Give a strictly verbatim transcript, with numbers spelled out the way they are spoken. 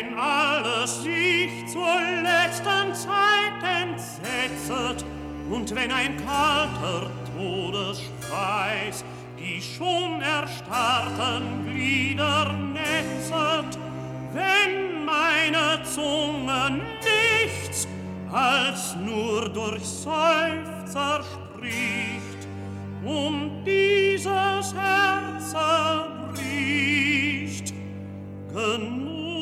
wenn alles sich zur letzten Zeit entsetzet und wenn ein kalter Todesschweiß die schon erstarrten Glieder netzet, wenn meine Zunge nichts als nur durch Seufzer spricht und dieses Herz zerbricht, genug